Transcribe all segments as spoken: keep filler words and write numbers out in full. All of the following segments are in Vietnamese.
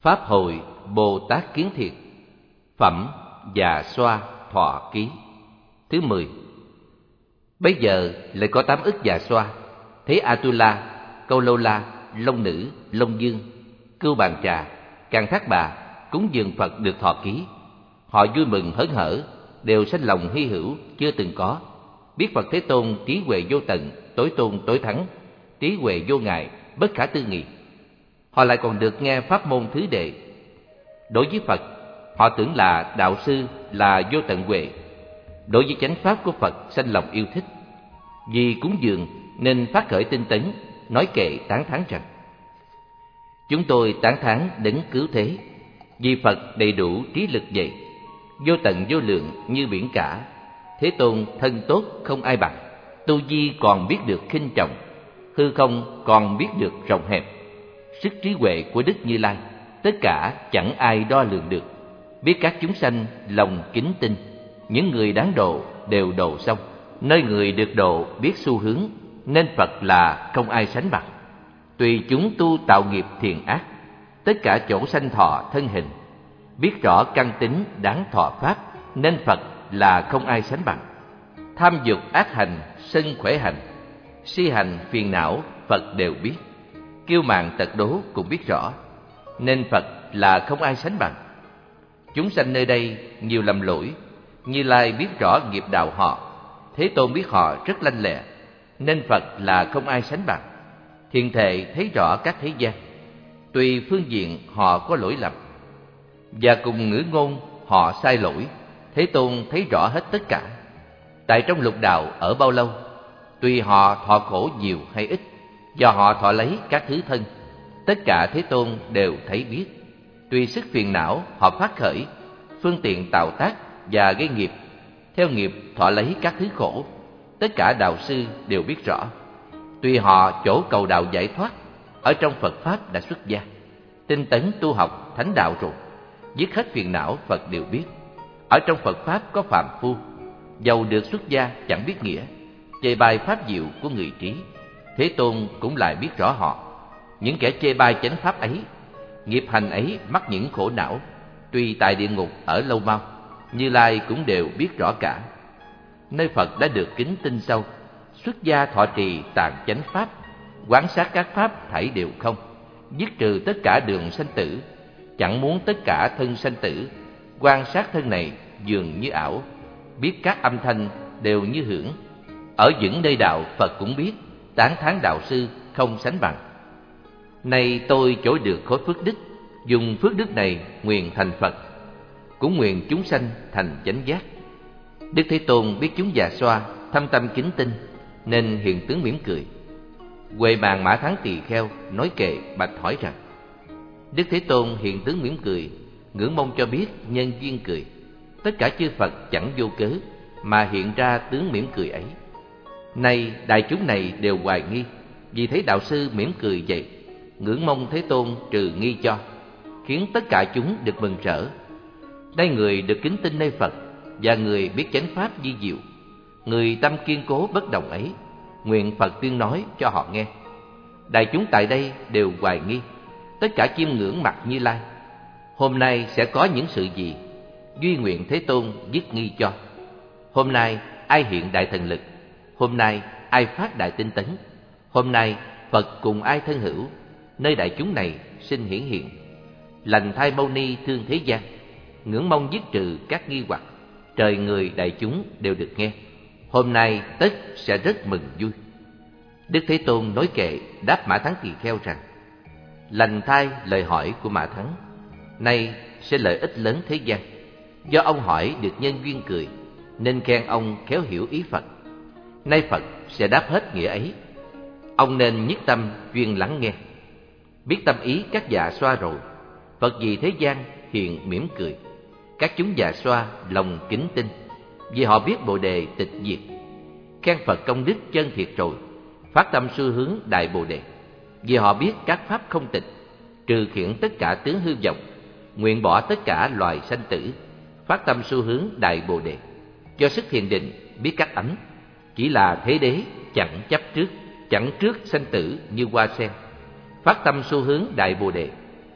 Pháp hội Bồ Tát Kiến Thiệt. Phẩm Già Xoa Thọ Ký. Thứ mười. Bây giờ lại có tám ức già xoa, thế Atula, Câu Lâu La, Long Nữ, Long Dương, Cưu Bàn Trà, Can Thác Bà cúng dường Phật được thọ ký. Họ vui mừng hớn hở, đều sanh lòng hy hữu chưa từng có, biết Phật Thế Tôn trí huệ vô tận, tối tôn tối thắng, trí huệ vô ngại, bất khả tư nghị. Họ lại còn được nghe pháp môn thứ đệ. Đối với Phật, họ tưởng là đạo sư, là vô tận huệ. Đối với chánh pháp của Phật sanh lòng yêu thích. Vì cúng dường nên phát khởi tinh tấn, nói kệ tán thán rằng: chúng tôi tán thán đấng cứu thế, vì Phật đầy đủ trí lực vậy, vô tận vô lượng như biển cả. Thế Tôn thân tốt không ai bằng, tu vi còn biết được khinh trọng, hư không còn biết được rộng hẹp. Sức trí huệ của Đức Như Lai tất cả chẳng ai đo lường được. Biết các chúng sanh lòng kính tin, những người đáng độ đều độ xong. Nơi người được độ biết xu hướng, nên Phật là không ai sánh bằng. Tùy chúng tu tạo nghiệp thiện ác, tất cả chỗ sanh thọ thân hình. Biết rõ căn tính đáng thọ pháp, nên Phật là không ai sánh bằng. Tham dục ác hành, sân khỏe hành, si hành phiền não Phật đều biết. Kiêu mạn tật đố cũng biết rõ, nên Phật là không ai sánh bằng. Chúng sanh nơi đây nhiều lầm lỗi, Như Lai biết rõ nghiệp đạo họ. Thế Tôn biết họ rất lanh lẹ, nên Phật là không ai sánh bằng. Thiền Thệ thấy rõ các thế gian, tùy phương diện họ có lỗi lầm, và cùng ngữ ngôn họ sai lỗi. Thế Tôn thấy rõ hết tất cả. Tại trong lục đạo ở bao lâu, tùy họ thọ khổ nhiều hay ít, do họ thọ lấy các thứ thân, tất cả Thế Tôn đều thấy biết. Tùy sức phiền não họ phát khởi, phương tiện tạo tác và gây nghiệp, theo nghiệp thọ lấy các thứ khổ, tất cả đạo sư đều biết rõ. Tùy họ chỗ cầu đạo giải thoát, ở trong Phật Pháp đã xuất gia, tinh tấn tu học thánh đạo rồi, dứt hết phiền não Phật đều biết. Ở trong Phật Pháp có phàm phu, dầu được xuất gia chẳng biết nghĩa, chê bai pháp diệu của người trí. Thế Tôn cũng lại biết rõ họ. Những kẻ chê bai chánh pháp ấy, nghiệp hành ấy mắc những khổ não, tuy tại địa ngục ở lâu mau, Như Lai cũng đều biết rõ cả. Nơi Phật đã được kính tin sâu, xuất gia thọ trì tạng chánh pháp, quán sát các pháp thảy đều không, dứt trừ tất cả đường sanh tử, chẳng muốn tất cả thân sanh tử. Quan sát thân này dường như ảo, biết các âm thanh đều như hưởng. Ở vững nơi đạo Phật cũng biết, tán thán đạo sư không sánh bằng. Nay tôi chỗ được khối phước đức, dùng phước đức này nguyện thành Phật, cũng nguyện chúng sanh thành chánh giác. Đức Thế Tôn biết chúng già xoa thâm tâm kính tin, nên hiện tướng mỉm cười. Huệ Mạng Mã Thắng Tỳ Kheo nói kệ bạch hỏi rằng: Đức Thế Tôn hiện tướng mỉm cười, ngưỡng mong cho biết nhân duyên cười. Tất cả chư Phật chẳng vô cớ mà hiện ra tướng mỉm cười ấy. Nay đại chúng này đều hoài nghi, vì thấy đạo sư mỉm cười vậy, ngưỡng mong Thế Tôn trừ nghi cho, khiến tất cả chúng được mừng rỡ. Nay người được kính tin nơi Phật, và người biết chánh pháp di diệu, người tâm kiên cố bất động ấy, nguyện Phật tuyên nói cho họ nghe. Đại chúng tại đây đều hoài nghi, tất cả chiêm ngưỡng mặt Như Lai. Hôm nay sẽ có những sự gì, duy nguyện Thế Tôn dứt nghi cho. Hôm nay ai hiện đại thần lực, hôm nay ai phát đại tinh tấn, hôm nay Phật cùng ai thân hữu, nơi đại chúng này xin hiển hiện. Lành Thai Mâu Ni thương thế gian, ngưỡng mong dứt trừ các nghi hoặc, trời người đại chúng đều được nghe. Hôm nay tất sẽ rất mừng vui. Đức Thế Tôn nói kệ đáp Mã Thắng Tỳ Kheo rằng: Lành thai lời hỏi của Mã Thắng, nay sẽ lợi ích lớn thế gian. Do ông hỏi được nhân duyên cười, nên khen ông khéo hiểu ý Phật. Nay Phật sẽ đáp hết nghĩa ấy. Ông nên nhất tâm chuyên lắng nghe. Biết tâm ý các già xoa rồi, Phật vì thế gian hiện mỉm cười. Các chúng già xoa lòng kính tin, vì họ biết Bồ Đề tịch diệt. Khen Phật công đức chân thiệt rồi, phát tâm xu hướng đại Bồ Đề. Vì họ biết các pháp không tịch, trừ khiển tất cả tướng hư vọng, nguyện bỏ tất cả loài sanh tử, phát tâm xu hướng đại Bồ Đề. Do sức thiền định biết các ấm, chỉ là thế đế chẳng chấp trước, chẳng trước sanh tử như hoa sen, phát tâm xu hướng đại Bồ Đề.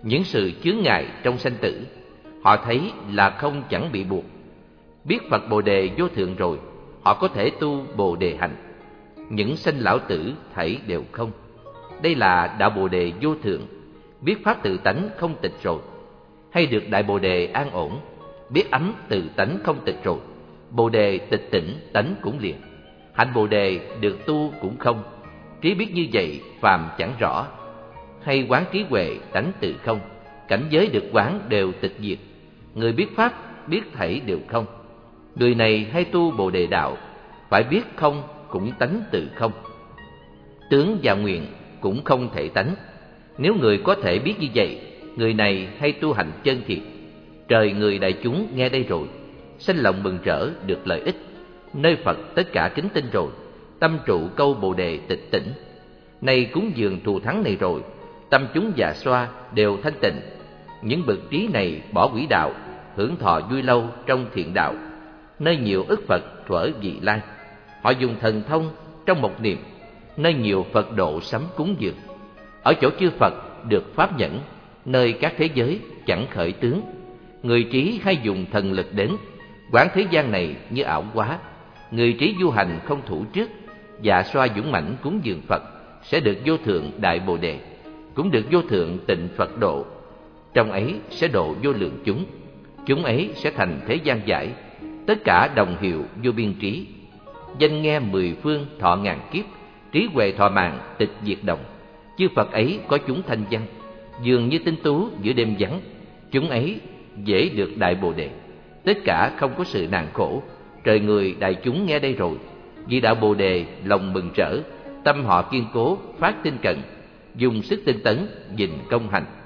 những sự chướng ngại trong sanh tử. Họ thấy là không chẳng bị buộc. Biết Phật Bồ Đề vô thượng rồi, họ có thể tu Bồ Đề hạnh. Những sanh lão tử thảy đều không. Đây là đạo Bồ Đề vô thượng. Biết pháp tự tánh không tịch rồi, hay được đại Bồ Đề an ổn. Biết ấm tự tánh không tịch rồi, Bồ Đề tịch tỉnh tánh cũng liền. Hạnh Bồ Đề được tu cũng không. Trí biết như vậy phàm chẳng rõ. Hay quán trí huệ tánh tự không, cảnh giới được quán đều tịch diệt. Người biết pháp biết thảy đều không. Người này hay tu Bồ Đề đạo, phải biết không cũng tánh tự không. Tướng và nguyện cũng không thể tánh. Nếu người có thể biết như vậy, người này hay tu hành chân thiệt. Trời người đại chúng nghe đây rồi, sanh lòng mừng rỡ được lợi ích. Nơi Phật tất cả kính tin rồi, tâm trụ câu Bồ Đề tịch tỉnh. Này cúng dường thù thắng này rồi, tâm chúng già xoa đều thanh tịnh. Những bậc trí này bỏ quỷ đạo, hưởng thọ vui lâu trong thiện đạo. Nơi nhiều ức Phật thuở vị lai, họ dùng thần thông trong một niệm. Nơi nhiều Phật độ sắm cúng dường, ở chỗ chư Phật được pháp nhẫn. Nơi các thế giới chẳng khởi tướng, người trí hay dùng thần lực đến. Quán thế gian này như ảo quá, người trí du hành không thủ trước. Dạ xoa dũng mãnh cúng dường Phật, sẽ được vô thượng đại Bồ Đề, cũng được vô thượng tịnh Phật độ. Trong ấy sẽ độ vô lượng chúng, chúng ấy sẽ thành thế gian giải. Tất cả đồng hiệu vô biên trí, danh nghe mười phương thọ ngàn kiếp. Trí huệ thọ mạng tịch diệt đồng, chư Phật ấy có chúng thanh văn, dường như tinh tú giữa đêm vắng. Chúng ấy dễ được đại Bồ Đề, tất cả không có sự nạn khổ. Trời người đại chúng nghe đây rồi, vì đạo Bồ Đề lòng mừng rỡ, tâm họ kiên cố phát tinh cận, dùng sức tinh tấn, dình công hành.